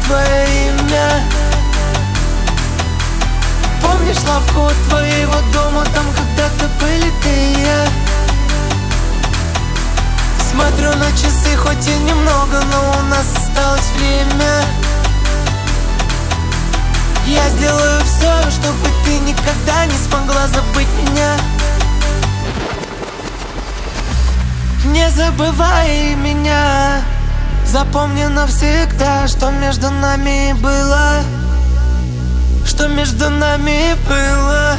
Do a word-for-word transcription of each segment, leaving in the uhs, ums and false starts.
твое имя. Помнишь лавку у твоего дома, там когда-то были ты и я. Смотрю на часы, хоть и немного, но у нас осталось время. Я сделаю все, чтобы ты никогда не смогла забыть меня. Не забывай меня, запомни навсегда, что между нами было, что между нами было.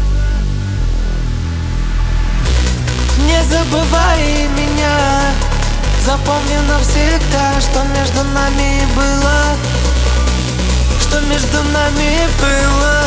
Не забывай меня, запомни навсегда, что между нами было, что между нами было.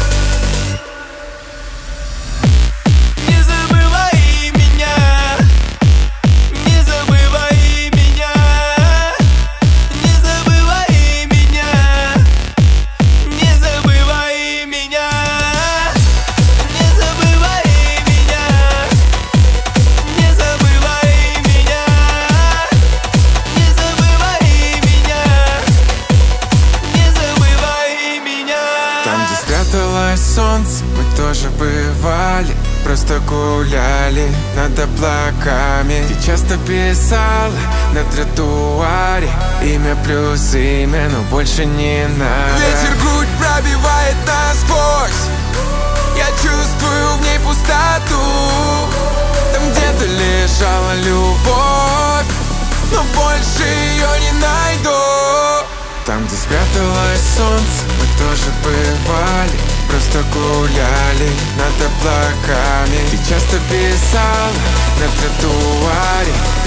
Не забывай меня, не забывай меня, не забывай меня, не забывай меня, не забывай меня, не забывай меня, не забывай меня, не забывай меня. Там, где спряталось солнце, мы тоже бывали. Просто гуляли над облаками. Ты часто писала на тротуаре имя плюс имя, но больше не надо. Ветер грудь пробивает насквозь, я чувствую в ней пустоту. Там где-то лежала любовь, но больше ее не найду. там, где спряталось солнце, мы тоже бывали. Просто гуляли над облаками. Ты часто писала на тротуаре